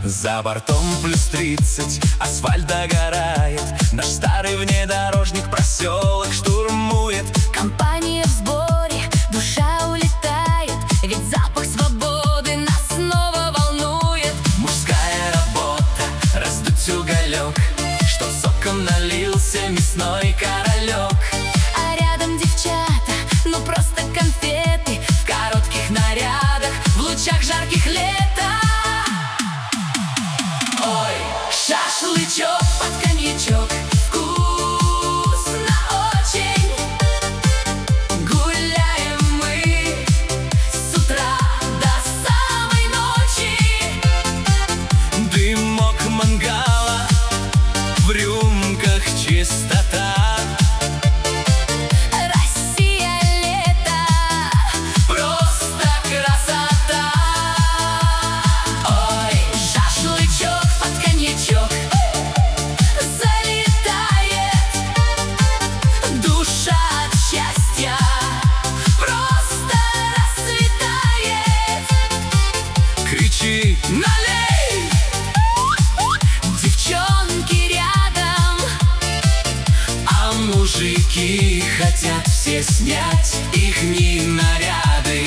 За бортом +30, асфальт догорает. Наш старый внедорожник проселок штурмует. Компания в сборе, душа улетает, ведь запах свободы нас снова волнует. Мужская работа — раздуть уголек, чтоб соком налился мясной королек. А рядом девчата, ну просто конфеты, В коротких нарядах, в лучах жарких лета. Ой, шашлычок под коньячок, вкусно очень. Гуляем мы с утра до самой ночи. Дымок мангала, в рюмках чистота. Россия, лето, Просто красота. Ой, шашлычок под коньячок, залетает душа от счастья, просто расцветает. Кричи: налей! Девчонки рядом, а мужики хотят все снять ихние наряды.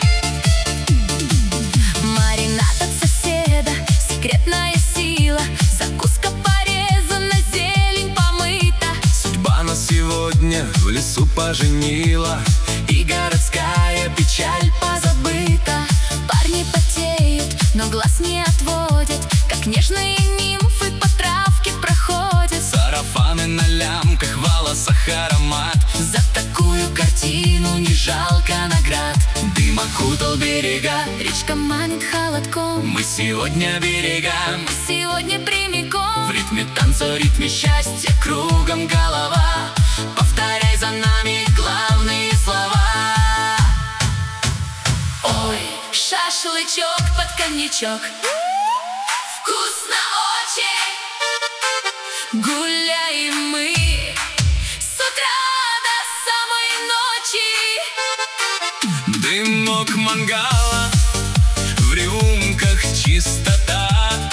маринад от соседа, секретная сила, закуска порезана, зелень помыта. Судьба нас сегодня в лесу поженила, и городская печаль позабыта. Парни потеют, но глаз не отводят, как нежные нимфы по травке проходят. Сарафаны на лямках, в волосах аромат. За такую картину не жалко наград. Дым окутал берега, Речка манит холодком, мы сегодня берегаем. сегодня прямиком. В ритме танца, в ритме счастья, кругом голова. Повторяй за нами главные слова. Ой, шашлычок под коньячок, вкусно очень. Гуляем мы с утра до самой ночи. Дымок мангала, в рюмках чистота.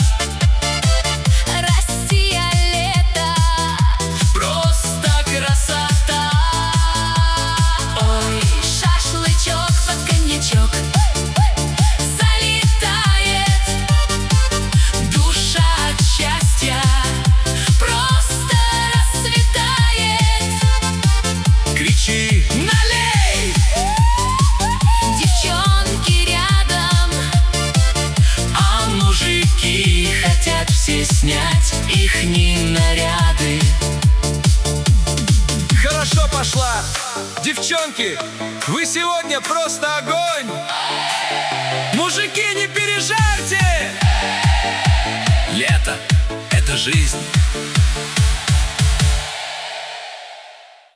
Россия, лето, Просто красота. ой, шашлычок под коньячок, залетает Душа от счастья просто расцветает. Кричи: налей! девчонки рядом, А мужики хотят все снять ихние наряды. Хорошо пошла! Девчонки, вы сегодня просто огонь! Мужики, не пережарьте! Лето — это жизнь,